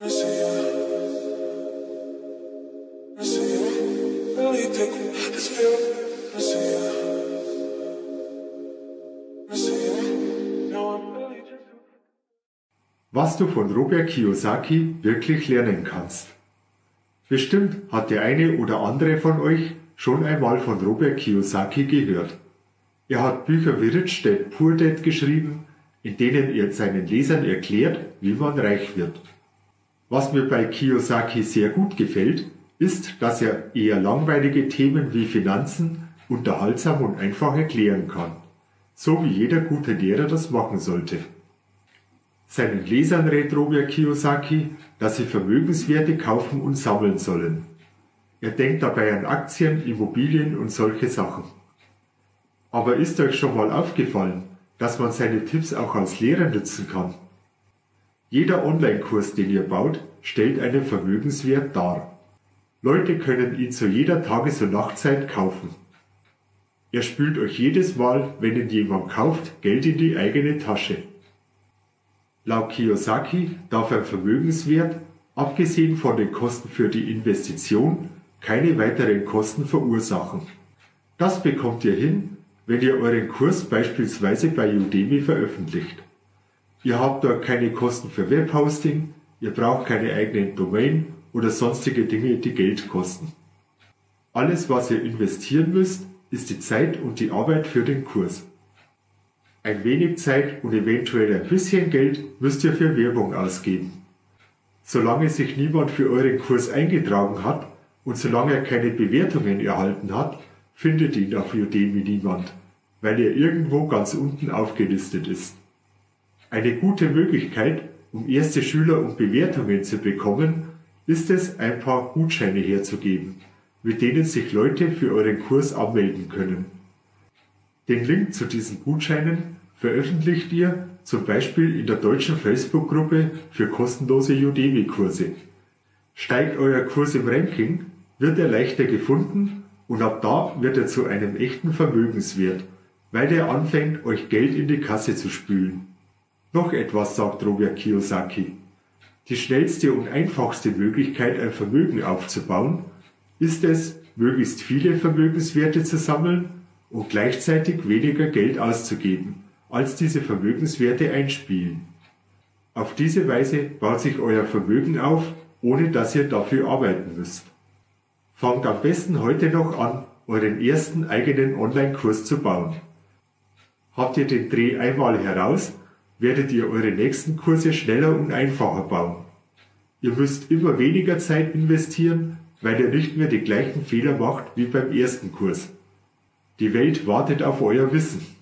Was du von Robert Kiyosaki wirklich lernen kannst. Bestimmt hat der eine oder andere von euch schon einmal von Robert Kiyosaki gehört. Er hat Bücher wie Rich Dad Poor Dad geschrieben, in denen er seinen Lesern erklärt, wie man reich wird. Was mir bei Kiyosaki sehr gut gefällt, ist, dass er eher langweilige Themen wie Finanzen unterhaltsam und einfach erklären kann, so wie jeder gute Lehrer das machen sollte. Seinen Lesern rät Robert Kiyosaki, dass sie Vermögenswerte kaufen und sammeln sollen. Er denkt dabei an Aktien, Immobilien und solche Sachen. Aber ist euch schon mal aufgefallen, dass man seine Tipps auch als Lehrer nutzen kann? Jeder Online-Kurs, den ihr baut, stellt einen Vermögenswert dar. Leute können ihn zu jeder Tages- und Nachtzeit kaufen. Er spült euch jedes Mal, wenn ihn jemand kauft, Geld in die eigene Tasche. Laut Kiyosaki darf ein Vermögenswert, abgesehen von den Kosten für die Investition, keine weiteren Kosten verursachen. Das bekommt ihr hin, wenn ihr euren Kurs beispielsweise bei Udemy veröffentlicht. Ihr habt dort keine Kosten für Webhosting, ihr braucht keine eigenen Domain oder sonstige Dinge, die Geld kosten. Alles, was ihr investieren müsst, ist die Zeit und die Arbeit für den Kurs. Ein wenig Zeit und eventuell ein bisschen Geld müsst ihr für Werbung ausgeben. Solange sich niemand für euren Kurs eingetragen hat und solange er keine Bewertungen erhalten hat, findet ihn auf Udemy niemand, weil er irgendwo ganz unten aufgelistet ist. Eine gute Möglichkeit, um erste Schüler und Bewertungen zu bekommen, ist es, ein paar Gutscheine herzugeben, mit denen sich Leute für euren Kurs anmelden können. Den Link zu diesen Gutscheinen veröffentlicht ihr zum Beispiel in der deutschen Facebook-Gruppe für kostenlose Udemy-Kurse. Steigt euer Kurs im Ranking, wird er leichter gefunden und ab da wird er zu einem echten Vermögenswert, weil er anfängt, euch Geld in die Kasse zu spülen. Noch etwas sagt Robert Kiyosaki. Die schnellste und einfachste Möglichkeit, ein Vermögen aufzubauen, ist es, möglichst viele Vermögenswerte zu sammeln und gleichzeitig weniger Geld auszugeben, als diese Vermögenswerte einspielen. Auf diese Weise baut sich euer Vermögen auf, ohne dass ihr dafür arbeiten müsst. Fangt am besten heute noch an, euren ersten eigenen Online-Kurs zu bauen. Habt ihr den Dreh einmal heraus, werdet ihr eure nächsten Kurse schneller und einfacher bauen. Ihr müsst immer weniger Zeit investieren, weil ihr nicht mehr die gleichen Fehler macht wie beim ersten Kurs. Die Welt wartet auf euer Wissen.